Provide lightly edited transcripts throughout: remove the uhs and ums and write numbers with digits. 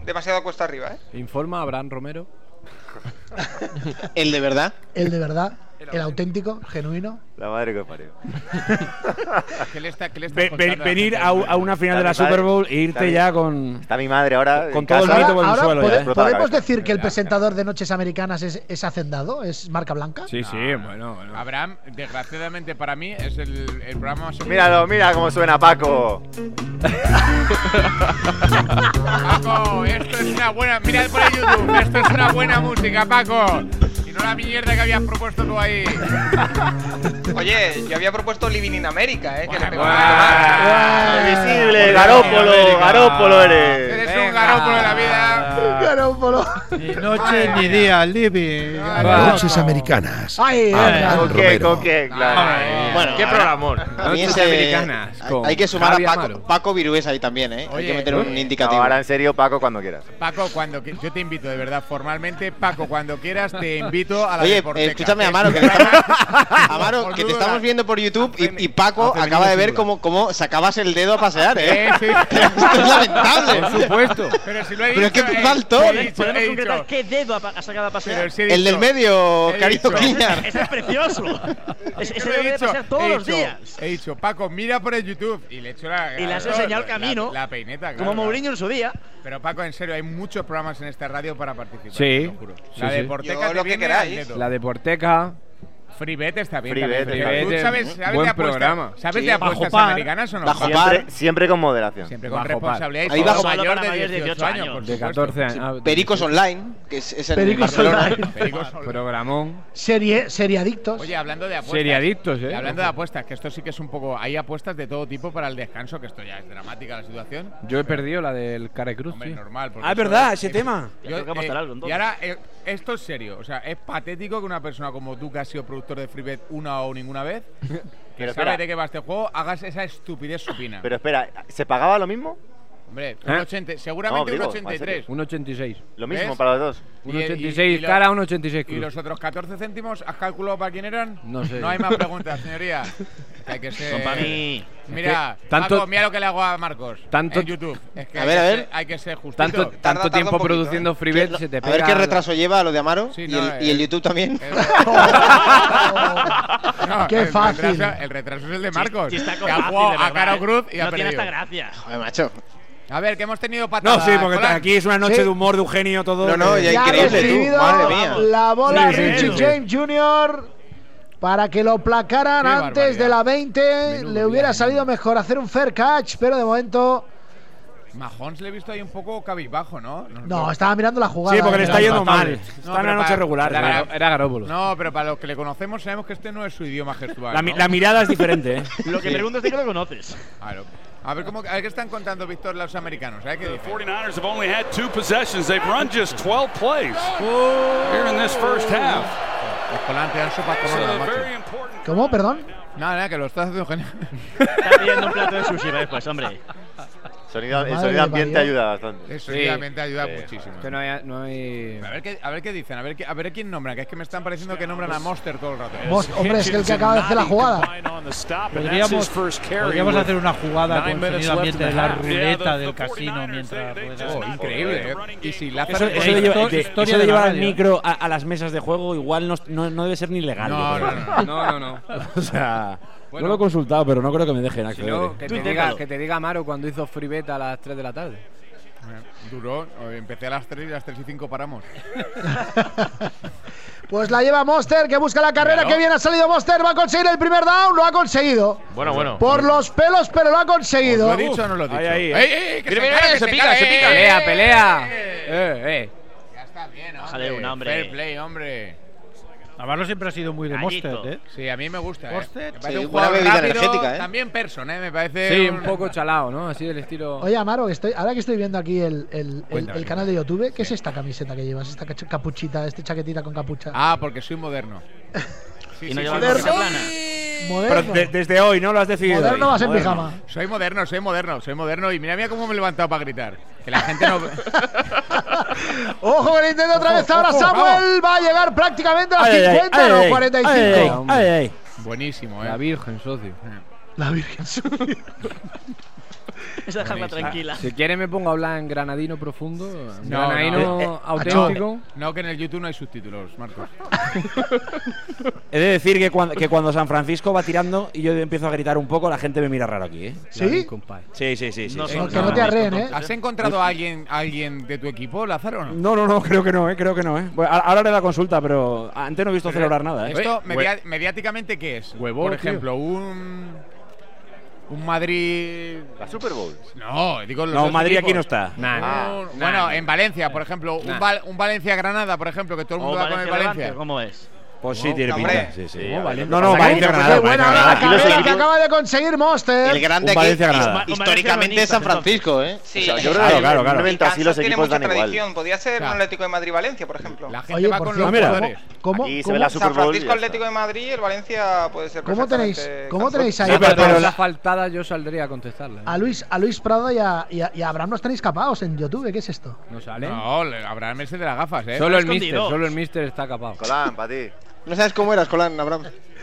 demasiado cuesta arriba, ¿eh? Informa Abraham Romero. ¿El de verdad? El de verdad. El auténtico, genuino. La madre que parió. ¿Qué le está Venir a una final de la Super Bowl e irte ya con. Está mi madre ahora. Con todo el mito por el suelo. ¿Podemos decir que el presentador de Noches Americanas es Hacendado? ¿Es marca blanca? Sí, bueno. Abraham, desgraciadamente para mí, es el programa más. Míralo, mira cómo suena Paco. Paco, esto es una buena. Mirad por el YouTube, esto es una buena música, Paco. Y no la mierda que habías propuesto tú ahí. Oye, yo había propuesto Living in America, que le pegó Invisible, Garópolo eres. Eres un Garópolo de la vida. Garópolo. Ni noche ni día, living. Noches Americanas. Ay, ¿Con qué? Claro. Bueno, qué programón. Noches Americanas. Hay que sumar a Paco Virués ahí también, ¿eh? Hay que meter un indicativo. Ahora en serio, Paco, cuando quieras. Paco, yo te invito, de verdad, formalmente, Paco, cuando quieras, te invito a la Oye, Deporteca. escúchame, Amaro, que te estamos viendo por YouTube y Paco acaba de ver cómo sacabas el dedo a pasear, ¿eh? Sí. Esto es lamentable. Por supuesto. Pero si lo he dicho. Pero qué faltó. ¿Podemos concretar qué dedo ha sacado a pasear? El del medio, Carito Cliñar. Ese es precioso. Ese dedo debe pasear todos los días. He dicho, Paco, mira por el YouTube. Y le he hecho la. Y le has enseñado el camino. La peineta, claro. Como Mourinho en su día. Pero Paco, en serio, hay muchos programas en esta radio para participar. Sí. Te lo juro. La Deporteca, lo que queráis. La Deporteca. Freebet está bien. Freebet, ¿Sabes buen de programa. ¿Sabes de apuestas americanas o no? Siempre con moderación. Siempre con Bajo responsabilidad. Ahí bajo mayor de 18 años. De 14 años. Pericos Online, que es el Pericos Barcelona. Programón. Seriadictos. Oye, hablando de apuestas. Seriadictos, Y hablando de apuestas, que esto sí que es un poco. Hay apuestas de todo tipo para el descanso, que esto ya es dramática la situación. Yo he perdido la del Carecruz. Hombre, normal. Es verdad, ese tema. Y ahora, esto es serio. O sea, es patético que una persona como tú, que has sido productor de Freebet una o ninguna vez, que sabe de qué va este juego, hagas esa estupidez supina. Pero espera, ¿se pagaba lo mismo? Hombre, seguramente un 83. Un 86. Lo mismo ¿Ves? para los dos. Un 86 cara, un 86 cruz. ¿Y los otros 14 céntimos has calculado para quién eran? No sé. No hay más preguntas, señoría. Hay que ser. Para mí. Mira, tanto, Paco, mira lo que le hago a Marcos en YouTube. Es que a ver. Hay que ser justito. Tanto tiempo produciendo Freebet se te pega. A ver qué retraso lleva lo de Amaro Sí, y el YouTube también. Qué fácil. El retraso es el de Marcos. Sí, está que ha jugado a Caro Cruz y ha no tiene perdido. esta gracia. Joder, macho. A ver, que hemos tenido patadas. No, sí, porque Colán. aquí es una noche de humor, de Eugenio, todo. No, ya Ya ha increíble recibido tú, madre mía. la bola Sí, Richie sí. James Jr. para que lo placaran Qué antes barbaridad. de la 20. Le hubiera salido mejor hacer un fair catch, pero de momento Mahomes le he visto ahí un poco cabizbajo, ¿no? no, estaba mirando la jugada. Sí, porque le está yendo mal. No, Está en pero una noche para- regular. Era Garópolo. No, pero para los que le conocemos sabemos que este no es su idioma gestual. ¿no? La mirada es diferente, ¿eh? Lo que pregunto es de que lo conoces. Claro. A ver qué están contando, Víctor, los americanos. ¿Sabes qué The dicen? 49ers have only had 2 possessions. They've run just 12 plays here in this first half. Los colantes dan sopa con oro, macho. Very important. ¿Cómo? Perdón. Nada, que lo estás haciendo genial. Está pidiendo un plato de sushi después, hombre. El Madre sonido ambiente mía. ayuda bastante. Eso realmente ayuda muchísimo. Que no hay. A ver qué dicen, a ver quién nombran, que es que me están pareciendo que nombran a Monster todo el rato. Hombre, es que el que acaba de hacer la jugada. Podríamos hacer una jugada con sonido ambiente de la ruleta del casino mientras rueda. Increíble, ¿eh? Y si Lázaro. Eso de llevar el micro a las mesas de juego igual no debe ser ni legal. No. O sea, no lo he consultado, pero no creo que me dejen acceder. No, que te diga Amaro cuando hizo Freebet a las 3 de la tarde. Duró, empecé a las 3 y a las 3 y 5 paramos. Pues la lleva Monster, que busca la carrera. Que bien ha salido Monster. Va a conseguir el primer down. Lo ha conseguido. Bueno. Por los pelos, pero lo ha conseguido. ¿Lo he dicho o no lo he dicho? Ahí. ¡Ey! Que se pica. Pelea. Ya está bien, Bájale una, hombre. Fair play, hombre. Navarro siempre ha sido muy de Gallito. Monster, ¿eh? Sí, a mí me gusta. Monster, Me parece sí, un buena jugador bebida rápido, energética, ¿eh? También person, me parece. Sí, un poco chalao, ¿no? Así del estilo. Oye, Amaro, ahora que estoy viendo aquí el canal de YouTube, ¿qué es esta camiseta que llevas? Esta capuchita, chaquetita con capucha. Ah, porque soy moderno. Y no lleva moderno. camisa plana. Moderno. Pero desde hoy, ¿no? Lo has decidido. Moderno hoy. vas en pijama. Soy moderno. Y mira cómo me he levantado para gritar. Que la gente no. Ojo que intenta otra vez ahora ojo, Samuel. Va a llegar prácticamente a las 50, no 45. Buenísimo, La Virgen, socio. La Virgen suya. Esa dejarla tranquila. Si quieres me pongo a hablar en granadino profundo. No, granadino auténtico. No, que en el YouTube no hay subtítulos, Marcos. He de decir que cuando San Francisco va tirando y yo empiezo a gritar un poco, la gente me mira raro aquí, ¿eh? ¿Sí? Sí. No, que no te arreen, ¿eh? ¿Has encontrado a alguien de tu equipo, Lázaro, o no? No, creo que no, Bueno, ahora haré la consulta, pero antes no he visto celebrar nada, ¿eh? ¿Esto mediáticamente qué es? Por ejemplo, un Madrid. ¿La Super Bowl? No, digo los No, dos Madrid equipos. aquí no está. Bueno, en Valencia, por ejemplo, un Valencia-Granada, por ejemplo, que todo el mundo va con el Valencia. ¿Cómo es? Pues sí, tiene pinta. Sí. No, Valencia Granada. Qué buena la que acaba de conseguir Monster. El grande aquí históricamente es San Francisco, ¿eh? Sí, O sea, yo creo que Claro. así los equipos dan igual. tradición. Podría ser un Atlético de Madrid-Valencia, por ejemplo. La gente Oye, va por con los cierto, jugadores. ¿cómo? Aquí se ve la Super San Bowl. Francisco Atlético de Madrid y el Valencia puede ser ¿Cómo tenéis ahí? Sí, pero a, la faltada yo saldría a contestarla. a Luis Prado y a Abraham los tenéis capados en YouTube. ¿Qué es esto? No sale. No, Abraham es el de las gafas, ¿eh? Solo el Mister está capado. Colán, para ti. No sabes cómo eras, Colán, Abraham.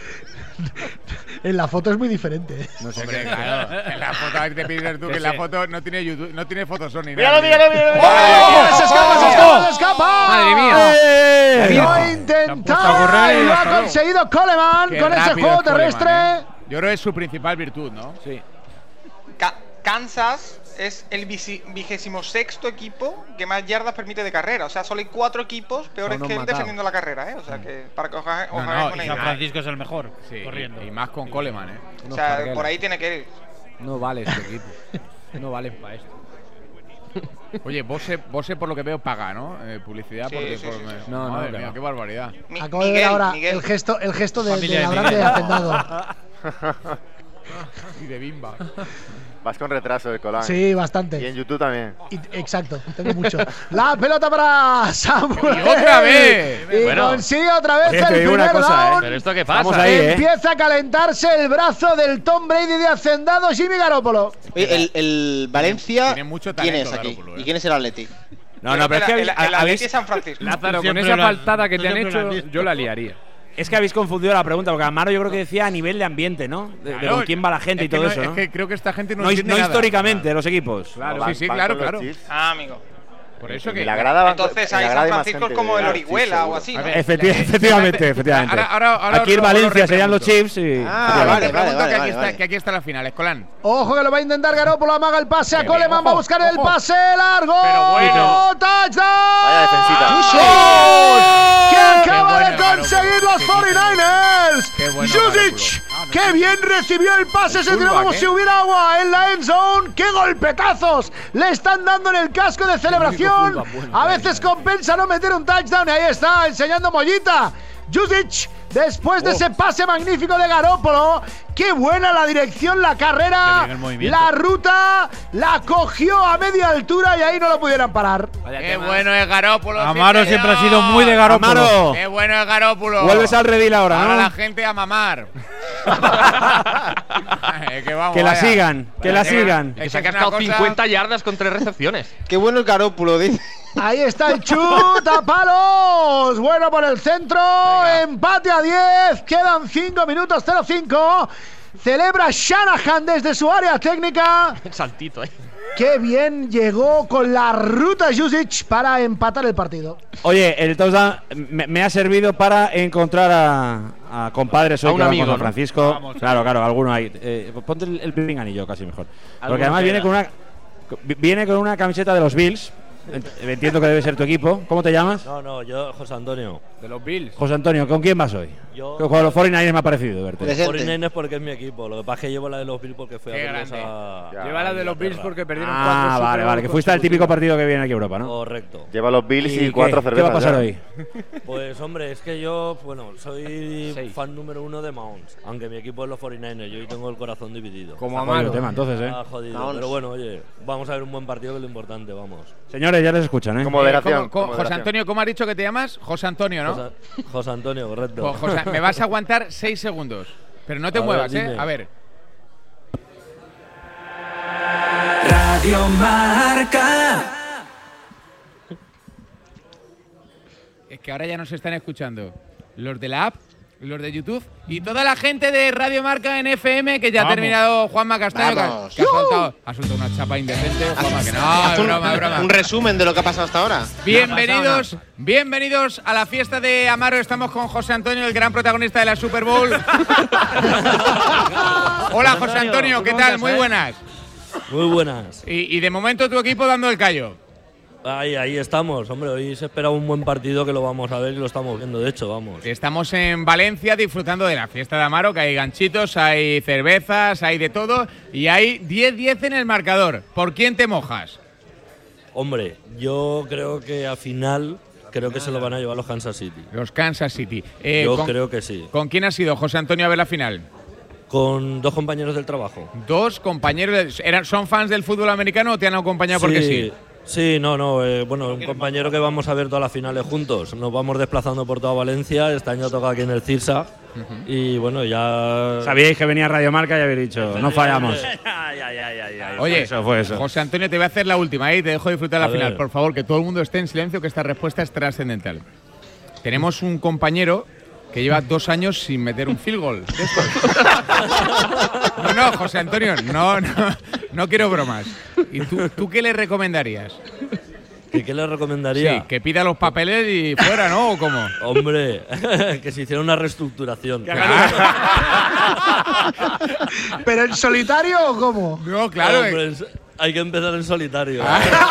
En la foto es muy diferente. No sé Hombre, qué. claro. En la foto hay que pedir tú que en la foto no tiene YouTube, no tiene Photoshock ni Míralo. ¡Oh! ¡Se escapa! ¡Madre mía! Lo ha intentado y lo ha conseguido Coleman Qué con ese rápido juego es Coleman, terrestre. Yo creo que es su principal virtud, ¿no? Sí. Kansas es el 26º equipo que más yardas permite de carrera. O sea, solo hay 4 equipos peores Aún que él matado. defendiendo la carrera, ¿eh? O sea, que para que os hagáis No, una San idea. Francisco es el mejor Sí, corriendo. y más con Coleman, ¿eh? O sea, por ahí tiene que ir. No vale este equipo. No valen para esto. Oye, Bose por lo que veo paga, ¿no? Publicidad Sí, porque sí, por- sí, sí. No, Madre no, mía, no. qué barbaridad. Acabo de ver ahora Miguel. el gesto de Familia de Abraham Miguel. de Hacendado. Y de Bimba. Vas con retraso, Colán. Sí, Y bastante. en YouTube también. Exacto, tengo mucho. La pelota para Samuel. ¡Y otra vez! Y Bueno. consigue otra vez Oye, el te digo una primer cosa, down. ¿Pero esto qué pasa? Vamos ahí, Empieza a calentarse el brazo del Tom Brady de Hacendado, Jimmy Garoppolo. Oye, el Valencia, Tiene mucho ¿quién talento, es aquí? Garoppolo, ¿eh? ¿Y quién es el Athletic? No, pero es que el Atleti habéis, San Francisco. Lázaro, con Siempre esa lo has- faltada que tú te han siempre lo has hecho, visto. yo la liaría. es que habéis confundido la pregunta, porque Amaro yo creo que decía a nivel de ambiente, ¿no? De Claro, con quién va la gente es y que todo no- eso, ¿no? Es que creo que esta gente no No, entiende no nada. históricamente, los equipos. Claro, Van- sí, sí, van claro, con los claro. Chiefs. Ah, amigo. Por eso En que. la grada van- Entonces en la ahí grada San hay más Francisco es gente como de el los Chiefs, Orihuela o seguro. así, A ¿no? ver, Efectivamente. Ahora Aquí en os lo Valencia serían los repregunto. Chiefs y. Ah, vale, Te pregunto vale, que, vale, aquí vale. está, que aquí está la final, Escolán. Ojo que lo va a intentar Garoppolo, amaga el pase a Qué Coleman, bien, va a ojo, buscar el ojo. pase largo. Pero bueno. ¡Touchdown! Vaya defensita. ¡Que acaba Qué de bueno, conseguir Garoppolo. los Qué 49ers! Qué bueno, Jusic, Garoppolo. ¡qué bien recibió el pase! Se tiró fullback, como ¿eh? si hubiera agua en la end zone. ¡Qué golpetazos le están dando en el casco de celebración! fullback bueno, A veces compensa no meter un touchdown. Y ahí está, enseñando Mollita. Jusic, después de ese pase magnífico de Garoppolo. ¡Qué buena la dirección, la carrera! Qué bien el movimiento. La ruta la cogió a media altura y ahí no lo pudieran parar. Qué bueno es Garópolo. Amaro siempre ha sido muy de Garoppolo. Amaro, Qué bueno es Garópolo. vuelves al redil ahora, Ahora ¿no? la gente a mamar. que vamos, Que la vaya. sigan, que la sigan. Que se ha Es una cascado cosa- 50 yardas con 3 recepciones. Qué bueno el Garópulo, dice. Ahí está el chut a palos. Bueno por el centro. Empate a 10. Quedan 5 minutos 0-5. Celebra Shanahan desde su área técnica. Saltito, Qué bien llegó con la ruta Jusic para empatar el partido. Oye, el touchdown me ha servido para encontrar a compadres hoy A un que van amigo, con San ¿no? Francisco. Vamos, Claro, alguno ahí. Ponte el primer anillo casi mejor. Porque Alguno además queda. viene con una camiseta de los Bills. Entiendo que debe ser tu equipo. ¿Cómo te llamas? No, yo, José Antonio. De los Bills. José Antonio, ¿con quién vas hoy? Yo. Que con los 49ers me ha parecido verte. Presente. 49ers porque es mi equipo. Lo que pasa es que llevo la de los Bills porque fui Qué a verlos grande. a. Lleva la de los Bills Inglaterra. porque perdieron Ah, 4 vale, que fuiste al típico partido que viene aquí a Europa, ¿no? Correcto. Lleva los Bills y qué? 4 ¿Qué cervezas. va a pasar ya. hoy? Pues hombre, es que yo, bueno, soy 6. fan número 1 de Mounts. Aunque mi equipo es los 49ers. Yo hoy tengo el corazón dividido. Como Está jodido el Amaro. tema, entonces, ¿eh? Ah, jodido. Mounts. Pero bueno, oye, vamos a ver un buen partido que es lo importante, vamos. Señores, ya les escuchan, ¿eh? Con moderación. ¿Cómo- con José moderación. Antonio, ¿cómo has dicho que te llamas? José Antonio, ¿no? José Antonio, correcto. Pues, José, me vas a aguantar 6 segundos. Pero no te A ver, muevas, dime. A ver. Radio Marca. Es que ahora ya nos están escuchando los de la app Los de YouTube y toda la gente de Radio Marca en FM, que ya ha terminado Juanma Castaño, que ha soltado una chapa indecente. Juanma, que no, broma. Un resumen de lo que ha pasado hasta ahora. Bienvenidos a la fiesta de Amaro. Estamos con José Antonio, el gran protagonista de la Super Bowl. Hola, José Antonio, ¿qué tal? Muy buenas. Muy buenas. Y de momento tu equipo dando el callo. Ahí estamos, hombre, hoy se espera un buen partido que lo vamos a ver y lo estamos viendo, de hecho, vamos. Estamos en Valencia disfrutando de la fiesta de Amaro, que hay ganchitos, hay cervezas, hay de todo y hay 10-10 en el marcador. ¿Por quién te mojas? Hombre, yo creo que al final se lo van a llevar los Kansas City. Los Kansas City. Yo creo que sí. ¿Con quién has ido, José Antonio, a ver la final? Con 2 compañeros del trabajo. ¿2 compañeros? ¿Son fans del fútbol americano o te han acompañado porque sí? Sí, bueno, un compañero que vamos a ver todas las finales juntos. Nos vamos desplazando por toda Valencia. Este año toca aquí en el Cirsa. Y bueno, ya. Sabíais que venía Radio Marca y habéis dicho, no fallamos. Oye, fue eso. José Antonio, te voy a hacer la última y te dejo disfrutar la final. Por favor, que todo el mundo esté en silencio, que esta respuesta es trascendental. Tenemos un compañero que lleva 2 años sin meter un field goal. No, José Antonio, no quiero bromas. ¿Y tú qué le recomendarías? ¿Qué le recomendaría? Sí, que pida los papeles y fuera, ¿no? ¿O cómo? Hombre, que se hiciera una reestructuración. ¿Pero en solitario o cómo? No, claro. Hombre, hay que empezar en solitario.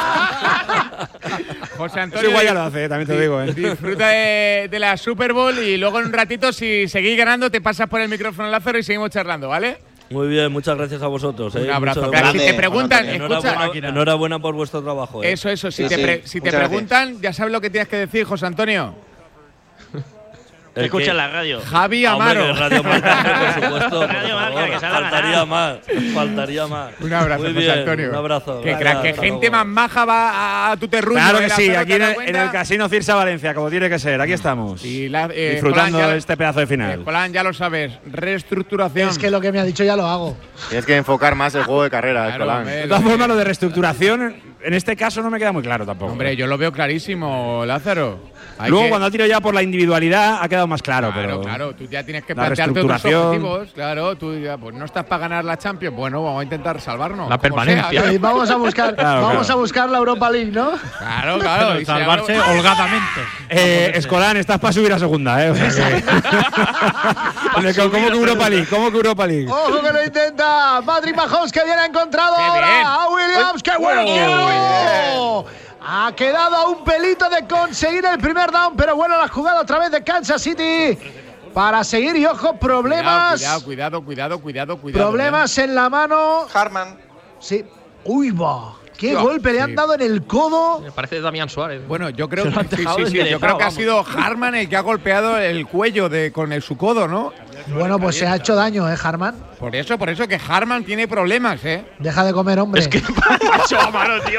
José Antonio, igual ya lo hace, también te digo. Disfruta de la Super Bowl y luego en un ratito, si seguís ganando, te pasas por el micrófono, Lázaro, y seguimos charlando, ¿vale? Muy bien, muchas gracias a vosotros. Un abrazo. Si te preguntan, enhorabuena por vuestro trabajo. Eso. Si te preguntan, ya sabes lo que tienes que decir, José Antonio. Escucha la radio. Javi Amaro. Hombre, Radio Marca, por supuesto. Radio Marca, que faltaría más. Un abrazo, Muy José bien, Antonio. Un abrazo. Que gente más maja va a tu terruño. Claro que sí, aquí en el Casino Cirsa Valencia, como tiene que ser. Aquí estamos. Disfrutando de este pedazo de final. Colán, ya lo sabes. Reestructuración. Es que lo que me ha dicho ya lo hago. Tienes que enfocar más el juego de carrera, Colán. De todas formas, lo de reestructuración, en este caso no me queda muy claro tampoco. Hombre, yo lo veo clarísimo, Lázaro. Luego, cuando ha tirado ya por la individualidad, ha quedado más claro. Claro, tú ya tienes que plantearte otros objetivos. Claro, tú ya, pues no estás para ganar la Champions. Bueno, vamos a intentar salvarnos. La permanencia. Y vamos a buscar la Europa League, ¿no? Claro. Y salvarse holgadamente. Escolán, estás para subir a segunda, O sea ¿Cómo que Europa League? Ojo que lo intenta Patrick Mahomes, que viene encontrado ahora a Williams. ¡Qué bueno! Ha quedado a un pelito de conseguir el primer down, pero bueno, la jugada otra vez de Kansas City para seguir. Y ojo, problemas. Cuidado. Problemas en la mano. Harman. Sí. Uy, va. Qué golpe le han dado en el codo. Me parece Damián Suárez. Bueno, yo creo que yo creo que ha sido Harman el que ha golpeado el cuello con su codo, ¿no? Bueno, pues se ha hecho daño, Harman. Por eso que Harman tiene problemas, Deja de comer, hombre. Es que macho, Amaro, tío.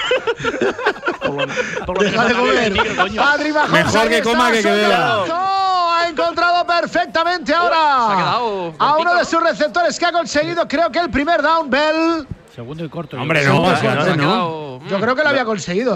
Deja de comer. Patrick Mahomes, mejor que coma que beba. Ha encontrado perfectamente ahora a uno de sus receptores que ha conseguido, creo que el primer down, Bell. Segundo y corto. Hombre, no. Yo creo que lo había conseguido,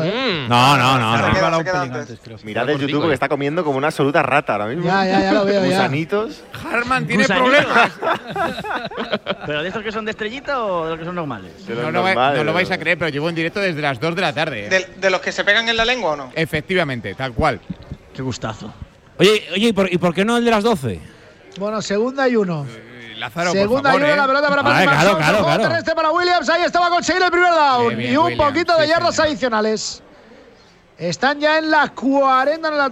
No. Mirad el YouTube que está comiendo como una absoluta rata ahora mismo. Ya lo veo. Gusanitos. Harman tiene problemas. ¿Pero de estos que son de estrellita o de los que son normales? No lo vais a creer, pero llevo en directo desde las 2 de la tarde. ¿De los que se pegan en la lengua o no? Efectivamente, tal cual. Qué gustazo. Oye, ¿y por qué no el de las 12? Bueno, segunda y 1. Lázaro, segunda por favor, ayuda, la pelota para Patrick Mahomes. Claro. Terrestre para Williams. Ahí estaba a conseguir el primer down. Bien, y un Williams, poquito de yardas adicionales. Están ya en la 40, en la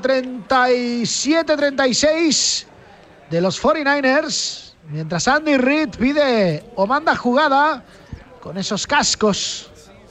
37-36 de los 49ers. Mientras Andy Reid pide o manda jugada con esos cascos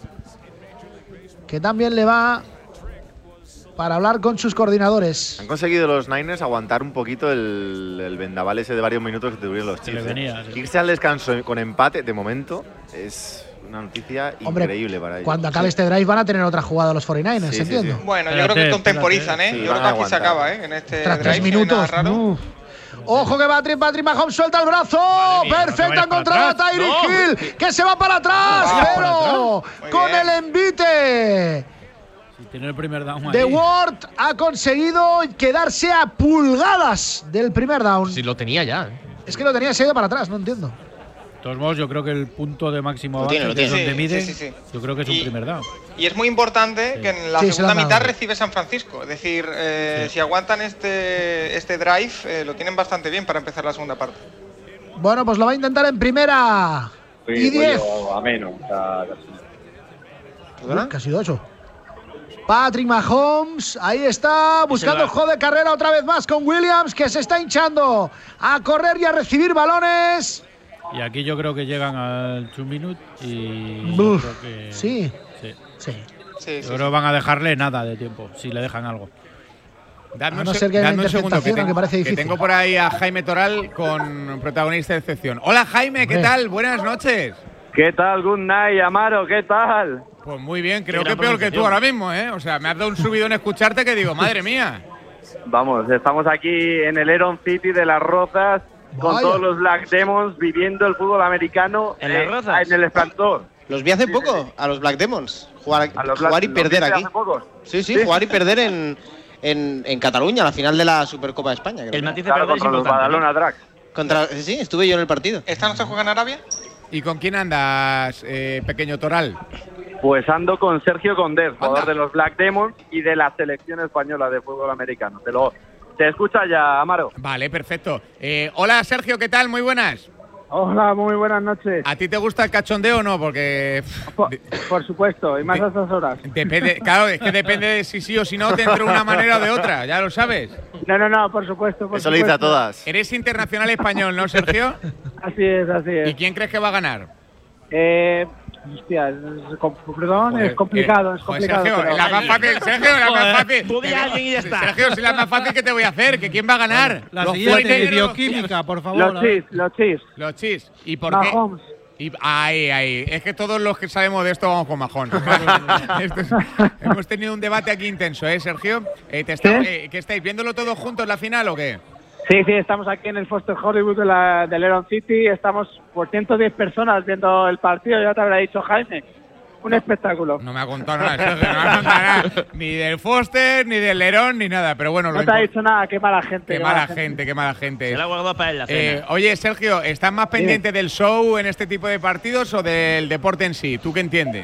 que también le va para hablar con sus coordinadores. Han conseguido los Niners aguantar un poquito el vendaval ese de varios minutos que tuvieron los Chiefs. Irse al descanso con empate, de momento, es una noticia increíble para ellos. Cuando acabe este drive van a tener otra jugada los 49ers, entiendo. Sí. Bueno, yo creo que contemporizan, yo creo que aquí se acaba, en este tras drive. 3 minutos. Ojo que Patrick Mahomes suelta el brazo. Perfecto, ha encontrado a Tyreek Hill, que se va para atrás, pero con el envite Y tiene el primer down ahí. The Ward ha conseguido quedarse a pulgadas del primer down. Sí, lo tenía ya. Es que lo tenía, se ha ido para atrás, no entiendo. De todos modos, yo creo que el punto de máximo avance, lo que es tiene. donde mide, Sí. yo creo que es un primer down. Y es muy importante que en la segunda mitad recibe San Francisco. Es decir, si aguantan este drive, lo tienen bastante bien para empezar la segunda parte. Bueno, pues lo va a intentar en primera. Y 10. A menos. Casi 8. Patrick Mahomes, ahí está, buscando el juego de carrera otra vez más con Williams, que se está hinchando a correr y a recibir balones. Y aquí yo creo que llegan al 2 minute y yo creo que sí. Yo creo que van a dejarle nada de tiempo, si le dejan algo. Dadme un segundo, que tengo por ahí a Jaime Toral con protagonista de excepción. Hola Jaime, ¿qué tal? Buenas noches. ¿Qué tal? Good night, Amaro, ¿qué tal? Pues muy bien, creo que peor que tú ahora mismo, ¿eh? O sea, me has dado un subidón escucharte que digo, madre mía. Vamos, estamos aquí en el Heron City de Las Rozas con todos los Black Demons viviendo el fútbol americano ¿En Las Rozas? en el Esplendor. Los vi hace poco a los Black Demons jugar y perder aquí. Sí, jugar y perder en Cataluña, la final de la Supercopa de España. El matiz de claro, contra los Badalona Drags. Sí, estuve yo en el partido. ¿Esta noche juega en Arabia? ¿Y con quién andas, pequeño Toral? Pues ando con Sergio Condés, jugador de los Black Demons y de la selección española de fútbol americano. Te escucha ya, Amaro. Vale, perfecto. Hola Sergio, ¿qué tal? Muy buenas. Hola, muy buenas noches. ¿A ti te gusta el cachondeo o no? Porque por supuesto, y más a estas horas. Depende, claro, es que depende de si sí o si no te entra una manera o de otra, ya lo sabes. No, por supuesto. Eso lo dice a todas. Eres internacional español, ¿no, Sergio? Así es. ¿Y quién crees que va a ganar? Hostia, es complicado, es complicado. Sergio, pero... la más fácil, Sergio, la más fácil. Tú di a alguien y ya está. Sergio, si la más fácil que te voy a hacer, que quién va a ganar. La siguiente, bioquímica, por favor. Los Chiefs. ¿Y por Mahomes. qué? Ahí. Es que todos los que sabemos de esto vamos con Mahomes. Hemos tenido un debate aquí intenso, ¿eh, Sergio? ¿Qué estáis viéndolo todos juntos la final o qué? Sí, estamos aquí en el Foster Hollywood del Heron City. Estamos por 110 personas viendo el partido, ya te habrá dicho Jaime. Un espectáculo. No me ha contado nada, Sergio, no me ha contado nada. Ni del Foster, ni del Lerón, ni nada. Pero bueno, no te ha dicho nada, qué mala gente. Qué mala gente. Se la ha guardado para él la cena. Oye, Sergio, ¿estás más pendiente del show en este tipo de partidos o del deporte en sí? ¿Tú qué entiendes?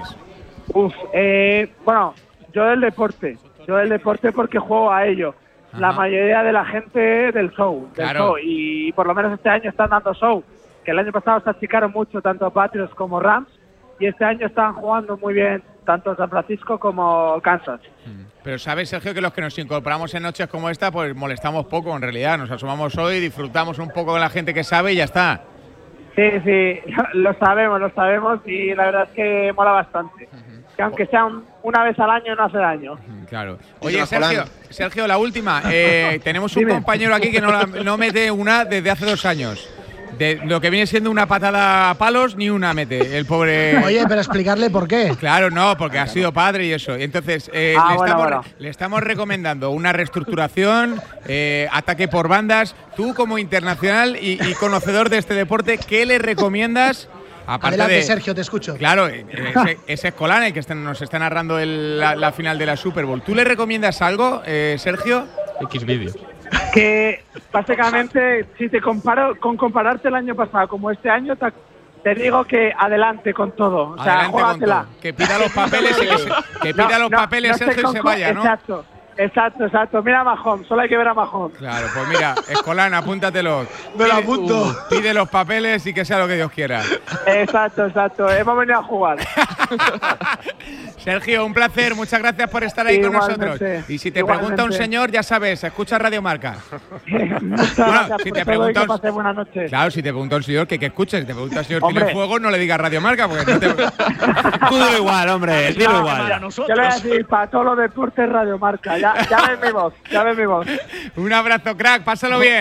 Bueno, yo del deporte porque juego a ello. La mayoría de la gente del show. Y por lo menos este año están dando show. Que el año pasado se achicaron mucho, tanto Patriots como Rams. Y este año están jugando muy bien, tanto San Francisco como Kansas. Pero sabes, Sergio, que los que nos incorporamos en noches como esta, pues molestamos poco en realidad. Nos asomamos hoy, disfrutamos un poco de la gente que sabe y ya está. Sí, lo sabemos y la verdad es que mola bastante. Que aunque sea una vez al año, no hace daño. Claro. Oye, Sergio, la última. Tenemos un compañero aquí que no mete una desde hace 2 años. De lo que viene siendo una patada a palos, ni una mete, el pobre. Oye, pero explicarle por qué. Claro, no, porque ha sido padre y eso. Entonces, le estamos recomendando una reestructuración, ataque por bandas. Tú, como internacional y conocedor de este deporte, ¿qué le recomiendas? Adelante, Sergio, te escucho. Claro, ese Escolán, el que nos está narrando la final de la Super Bowl. ¿Tú le recomiendas algo, Sergio? Xvideo. Que básicamente, si te comparo con compararte el año pasado como este año, te digo que adelante con todo. O sea, júgatela. Que pida los papeles Sergio, y se vaya, ¿no? Exacto. Mira a Mahomes, solo hay que ver a Mahomes. Claro, pues mira, Escolán, apúntatelo. Me lo apunto. Pide los papeles y que sea lo que Dios quiera. Exacto. Hemos venido a jugar. Sergio, un placer. Muchas gracias por estar ahí con nosotros. Y si te pregunta un señor, ya sabes, escucha Radio Marca. Muchas gracias si te pregunta que pase buenas noches. Claro, si te pregunta un señor, que escuches. Si te pregunta un señor, ¿tiene fuego? No le digas Radio Marca, porque no te... Tú dilo igual, hombre, dilo igual. Yo le voy a decir, para todos los deportes, Radio Marca. Ya ves mi voz. Un abrazo, crack. Pásalo bien.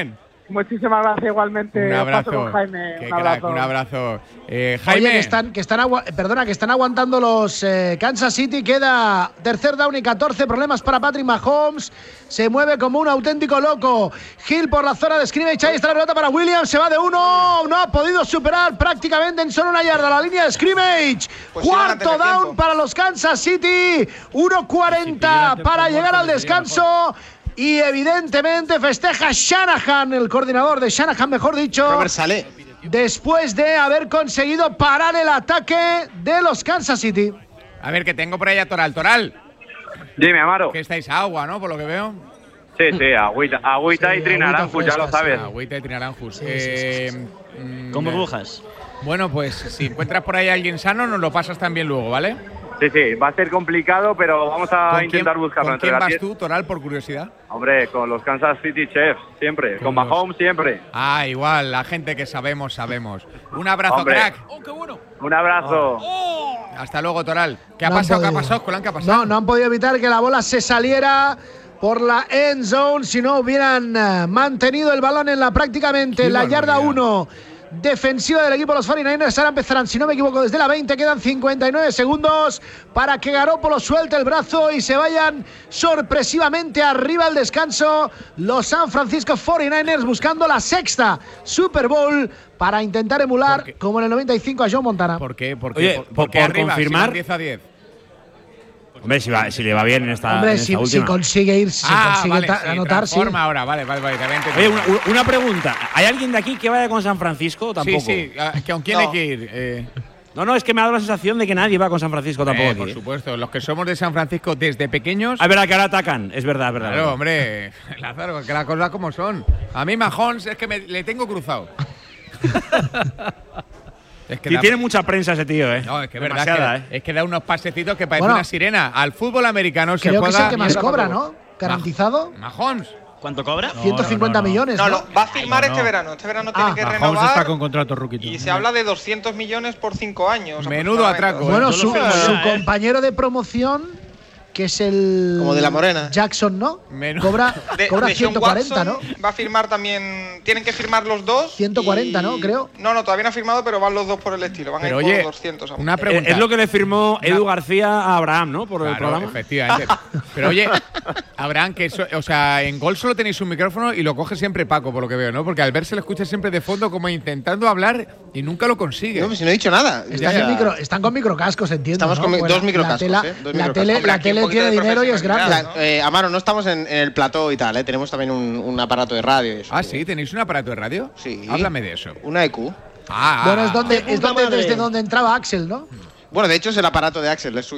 Muchísimas gracias igualmente. Un abrazo. Paso con Jaime. Qué Un abrazo. crack, un abrazo. Oye, Jaime. que están aguantando los Kansas City. Queda tercer down y 14 problemas para Patrick Mahomes. Se mueve como un auténtico loco. Hill por la zona de scrimmage. Ahí está la pelota para Williams. Se va de uno. No ha podido superar prácticamente en solo una yarda la línea de scrimmage. Pues Cuarto down para los Kansas City. 1:40 para llegar al descanso. Y evidentemente festeja Shanahan, el coordinador de Shanahan, mejor dicho. Robert Saleh. Después de haber conseguido parar el ataque de los Kansas City. A ver, que tengo por ahí a Toral. Toral. Dime, Amaro. Que estáis a agua, ¿no? Por lo que veo. Sí, agüita y trinaranjus, ya lo sabes. Agüita y trinaranjus. Con burbujas. Bueno, pues si encuentras por ahí a alguien sano, nos lo pasas también luego, ¿vale? Sí, va a ser complicado, pero vamos a intentar buscarlo. ¿Con quién vas tú, Toral, por curiosidad? Hombre, con los Kansas City Chiefs, siempre. Con Mahomes, siempre. Ah, igual, la gente que sabemos. Un abrazo, crack. ¡Qué bueno! Un abrazo. Hasta luego, Toral. ¿Qué ha pasado, Colán? ¿Qué ha pasado? No han podido evitar que la bola se saliera por la end zone. Si no hubieran mantenido el balón en prácticamente la yarda 1 defensiva del equipo de los 49ers. Ahora empezarán, si no me equivoco, desde la 20. Quedan 59 segundos para que Garoppolo suelte el brazo y se vayan sorpresivamente arriba al descanso los San Francisco 49ers, buscando la sexta Super Bowl para intentar emular, como en el 95, a Joe Montana. ¿Por qué? Oye, por arriba, confirmar. Si 10-10. Hombre, si le va bien en esta, Hombre, en esta si última. consigue ir, anotar, sí. Ahora, vale. Oye, una pregunta. ¿Hay alguien de aquí que vaya con San Francisco? Tampoco. Sí, ¿con quién hay que ir? No, es que me ha dado la sensación de que nadie va con San Francisco tampoco aquí. Por supuesto, los que somos de San Francisco desde pequeños… Es verdad que ahora atacan, es verdad. Claro, hombre, Lázaro, que las cosas como son. A mí Mahomes es que le tengo cruzado. Es que tiene mucha prensa ese tío, ¿eh? No, es que es verdad, es que da unos pasecitos que parece una sirena. Al fútbol americano se juega… Creo que es el que más cobra, ¿no? ¿Garantizado? Mahomes. ¿Cuánto cobra? 150 millones, ¿no? Va a firmar este verano. Este verano tiene que renovar. Mahomes está con contrato rookie. Y se habla de 200 millones por 5 años. Menudo atraco. Bueno, su compañero de promoción, que es el… Como de la Morena. Jackson, ¿no? Cobra 140, Watson, ¿no? Va a firmar también… Tienen que firmar los dos. 140, ¿no? Creo. No, todavía no ha firmado, pero van los dos por el estilo. Van a ir por 200. Una pregunta. Es lo que le firmó Edu García a Abraham, ¿no? Por el programa. Efectivamente. Pero oye, Abraham, que en Gol solo tenéis un micrófono y lo coge siempre Paco, por lo que veo, ¿no? Porque Albert se lo escucha siempre de fondo como intentando hablar y nunca lo consigue. No, pues si no he dicho nada. Están con microcascos, entiendo. Estamos con dos microcascos. La tele tiene dinero y es grande. Amaro, no estamos en el plató y tal, ¿eh? Tenemos también un aparato de radio. Y eso. Ah, sí, ¿tenéis un aparato de radio? Sí. Háblame de eso. Una EQ. Bueno, es desde donde entraba Axel, ¿no? Bueno, de hecho es el aparato de Axel, es suyo.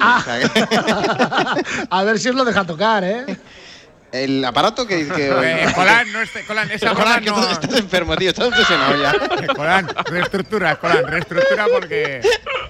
A ver si os lo deja tocar, ¿eh? El aparato que… Colán, esa Colán, que tú estás enfermo, tío, estás obsesionado ya. Colán, reestructura porque…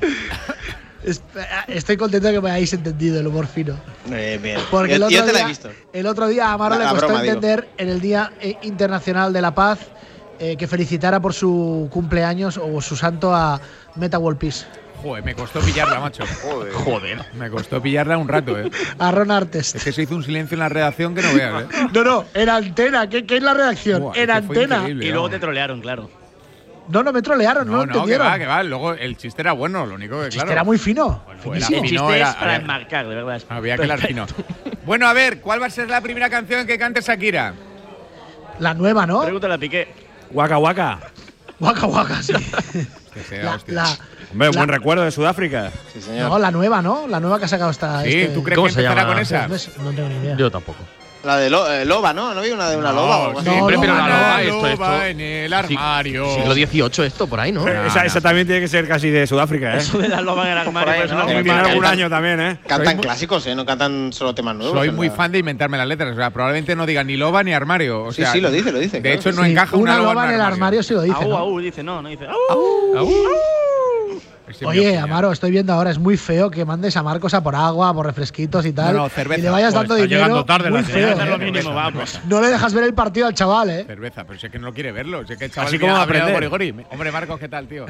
Estoy contento de que me hayáis entendido el humor fino. Bien. Porque el otro día a Amaro le costó entender en el Día Internacional de la Paz que felicitara por su cumpleaños o su santo a Meta World Peace. Joder, me costó pillarla, macho. Joder. Me costó pillarla un rato, ¿eh? A Ron Artest. Es que se hizo un silencio en la redacción que no veas, ¿eh? No, en antena. ¿Qué es la redacción? En antena. Y luego te trolearon, claro. No me trolearon, no entendieron. Que va. Luego el chiste era bueno, lo único que, el chiste era muy fino. El chiste es para enmarcar, de verdad. Había que hablar fino. Bueno, a ver, ¿cuál va a ser la primera canción que cante Shakira? La nueva, ¿no? Pregúntale a Piqué. Waka Waka. Waka Waka, sí. Hombre, buen recuerdo de Sudáfrica. Sí, señor. No, la nueva, ¿no? La nueva que ha sacado esta… Sí, ¿tú crees que empezará con esa? No tengo ni idea. Yo tampoco. La de Loba, ¿no? ¿No había una de una loba o algo así? Siempre, pero la loba, esto en el armario. Siglo XVIII esto, por ahí, ¿no? Esa también tiene que ser casi de Sudáfrica, ¿eh? Eso de la loba en el armario. Tiene algún año también, ¿eh? Cantan clásicos, ¿eh? No cantan solo temas nuevos. Soy muy fan de inventarme las letras. O sea, probablemente no digan ni loba ni armario. O sea, sí, lo dice. De hecho, no encaja una loba en el armario. Sí lo dice. Dice, no dice. Oye, Amaro, estoy viendo ahora, es muy feo que mandes a Marcos a por agua, por refresquitos y tal. No, cerveza. Y le vayas dando dinero. Llegando tarde, muy feo, lo mínimo, vamos. No le dejas ver el partido al chaval, ¿eh? Cerveza, pero si es que no quiere verlo. Si es que el chaval así como va a aprender. Hombre, Marcos, ¿qué tal, tío?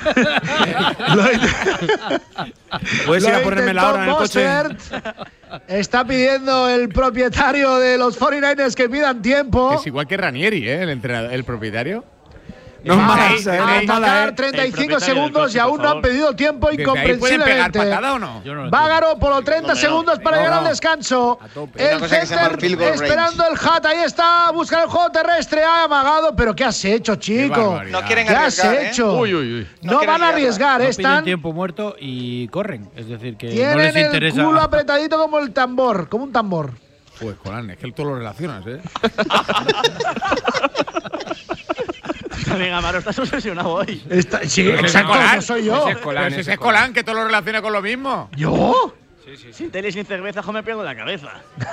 ¿Puedes ir a ponerme la hora en el coche? Está pidiendo el propietario de los 49ers que pidan tiempo. Es igual que Ranieri, ¿eh? El entrenador, el propietario. No más, a atacar 35 segundos y aún no han pedido tiempo incomprensiblemente. ¿Pueden pegar patada o no? Vágaro por los 30 segundos para llegar al descanso. El center esperando el hat, ahí está, busca el juego terrestre, ha amagado, pero ¿qué has hecho, chico? No quieren ¿Qué arriesgar, has hecho? No van a arriesgar, están. Tiempo muerto y corren, es decir que tienen no les interesa. el culo apretadito como el tambor, como un tambor. Pues, Colán, es que tú lo relacionas, ¿eh? Venga, Amaro, estás obsesionado hoy. Sí, exacto, no soy yo. Ese es Colán, que todo lo relaciona con lo mismo. ¿Yo? Sí. Sin tele y sin cerveza, me pierdo la cabeza.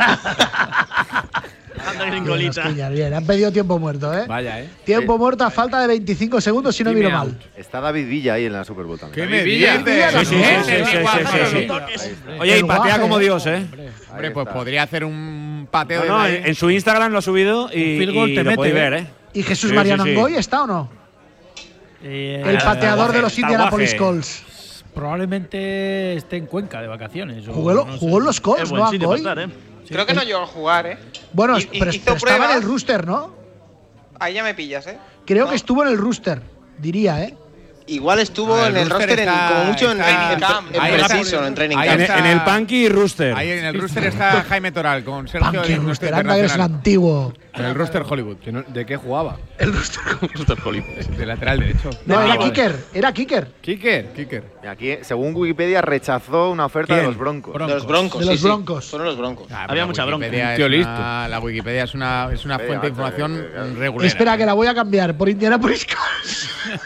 Ando sin colita. Bien, han pedido tiempo muerto, ¿eh? Vaya, ¿eh? Tiempo muerto a falta de 25 segundos, si no miro mal. Está David Villa ahí en la Super Bowl también. ¿Qué me dices? Sí. Oye, y patea como Dios, ¿eh? Hombre, pues podría hacer un pateo. No, en su Instagram lo ha subido y lo podéis ver, ¿eh? ¿Y Jesús Mariano Angoy está o no? El pateador de los Indianapolis Colts. Probablemente esté en Cuenca de vacaciones. Jugó en los Colts, ¿no, Angoy? Creo que no llegó a jugar, ¿eh? Bueno, pero estaba en el rooster, ¿no? Ahí ya me pillas, ¿eh? Creo que estuvo en el rooster, diría, ¿eh? Igual estuvo en el roster, como mucho en training camp. En el Punky y Rooster. Ahí en el rooster está Jaime Toral con Sergio. Punky Rooster, anda que es el antiguo. En el rooster Hollywood. ¿De qué jugaba? El rooster Hollywood. De lateral derecho. No, era kicker. Era kicker. Kicker. Y aquí, según Wikipedia, rechazó una oferta de los Broncos. De los Broncos. De los Broncos. Fueron los Broncos. Había mucha bronca. La Wikipedia es una fuente de información regular. Espera, que la voy a cambiar por Indianapolis Colts.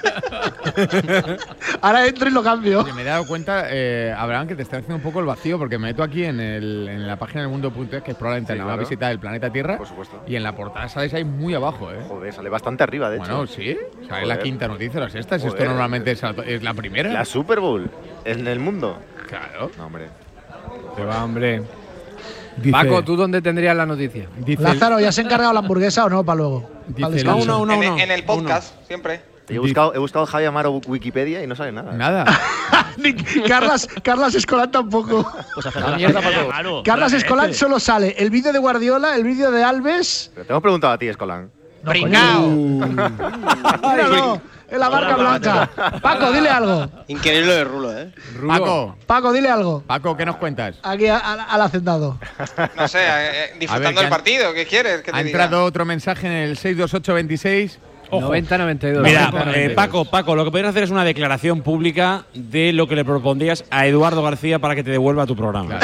Ahora entro y lo cambio. Oye, me he dado cuenta, Abraham, que te está haciendo un poco el vacío, porque me meto aquí en la página del mundo.es, que es probablemente la nueva visita del planeta Tierra. Por supuesto. Y en la portada sales ahí muy abajo, ¿eh? Joder, sale bastante arriba, de hecho. Bueno, sí. Sale la quinta noticia, la sexta. Si esto normalmente es la primera. La Super Bowl en el mundo. Claro. No, hombre. Te va, hombre. Paco, ¿tú dónde tendrías la noticia? Lázaro, ¿ya se ha encargado la hamburguesa o no para luego? En el podcast, siempre. He buscado Javi Amaro Wikipedia y no sale nada. Nada. Carlas Escolán tampoco. Pues hacer la mierda para todo. Carlas Escolán solo sale el vídeo de Guardiola, el vídeo de Alves. Pero te hemos preguntado a ti, Escolán. ¡Pringao! Míralo, en la marca blanca. Paco, dile algo. Increíble de Rulo, ¿eh? Paco, dile algo. Paco, ¿qué nos cuentas? Aquí al hacendado. No sé, disfrutando del partido. ¿Qué quieres? Ha entrado otro mensaje en el 62826. 90-92. Mira, Paco, lo que podrías hacer es una declaración pública de lo que le propondrías a Eduardo García para que te devuelva tu programa.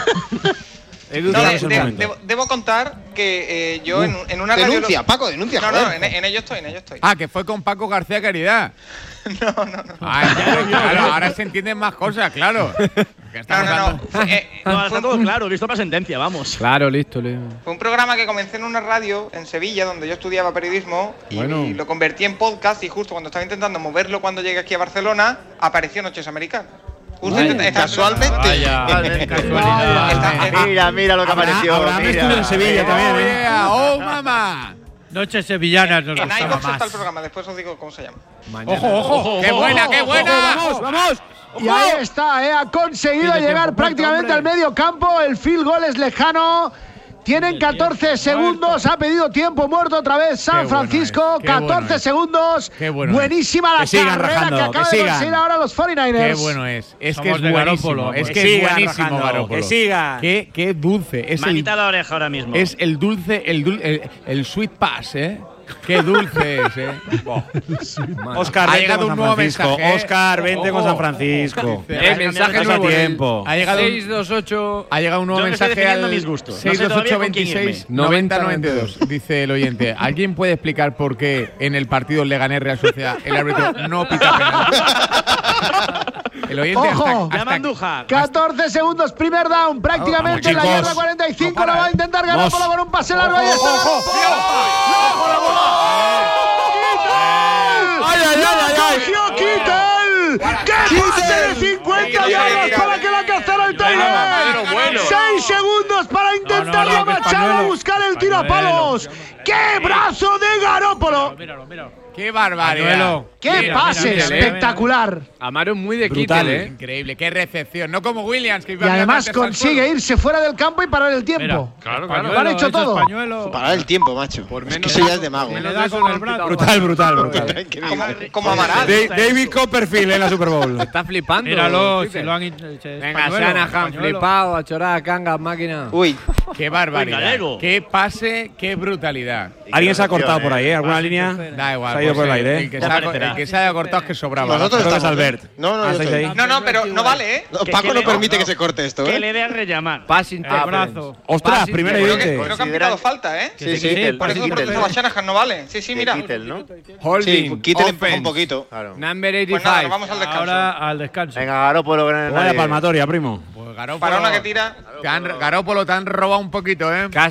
Claro. Debo contar que yo en una denuncia, Paco, denuncia. No, en ello estoy. Ah, que fue con Paco García Caridad. No. Claro, ahora se entienden más cosas, claro. No, está todo claro, listo para sentencia, vamos. Claro, listo. Fue un programa que comencé en una radio en Sevilla, donde yo estudiaba periodismo, y lo convertí en podcast, y justo cuando estaba intentando moverlo cuando llegué aquí a Barcelona, apareció Noches Americanas. Casualmente. Mira lo que apareció. Abraham estuvo en Sevilla también. ¡Oh, mamá! Noches sevillanas nos En gustaba iVoox más. está el programa, después os digo cómo se llama. ¡Ojo! ¡Qué buena! ¡Vamos! Y ahí está, ha conseguido llegar prácticamente al medio campo. El field goal es lejano. Tienen 14 segundos. Ha pedido tiempo muerto otra vez San Francisco. 14 segundos. Buenísima la carrera que acaba de conseguir ahora los 49ers. Qué bueno es. Es que es buenísimo. Es que es buenísimo, Garoppolo. Que siga. Qué dulce. Es Manita a la oreja ahora mismo. Es el dulce, el sweet pass, ¿eh? Qué dulce es, ¿eh? Oscar, vente con San Francisco. Oscar, vente con San Francisco. Mensaje a tiempo. Ha llegado 628. Ha llegado un nuevo mensaje al 62826 9092. Dice el oyente: ¿alguien puede explicar por qué en el partido Leganés Real Sociedad el árbitro no pita penal? El oyente ¡ojo! Hasta 14 segundos, primer down, prácticamente en la yarda 45. Lo va a intentar Garoppolo con un pase largo. Ahí está. ¡Ay! ¡Cogió Kittle! Hill. ¡Qué pase de 50 yardas para que la cazara el Taylor! 6 segundos para intentar la machada, buscar el tirapalos. ¡Qué brazo de Garoppolo! Míralo. ¡Qué barbaridad! ¡Qué pase espectacular! Amaro es muy de Kittel, Increíble, qué recepción. No como Williams, que iba y además consigue irse fuera del campo y parar el tiempo. Claro. Lo han hecho todo. Parar el tiempo, macho. Es que eso ya es de mago. Brutal. Como Amaral. David Copperfield en la Super Bowl. Está flipando. Míralo, si lo han Venga, Shanahan flipado, a chorar, cangas, máquina. Uy, qué barbaridad. Qué pase, qué brutalidad. ¿Alguien se ha cortado por ahí? ¿Alguna línea? Da igual. Se ha ido por el aire. El que se haya cortado es que sobraba. Nosotros estamos Albert. No, pero no vale, ¿eh? Paco no permite que se corte esto, ¿eh? Que le dé a rellamar. Passing brazo. Ostras, primera Creo evidente. que han pitado falta, ¿eh? Sí. Por eso protestaba Shanahan, no vale. Sí, mira. Sí, Kittel empuja un poquito. Number Pues 85. nada, vamos al descanso. Ahora al descanso. Venga, Garoppolo. Vaya palmatoria, primo. Pues Garoppolo, Para una que tira. Garoppolo te han robado un poquito, ¿eh?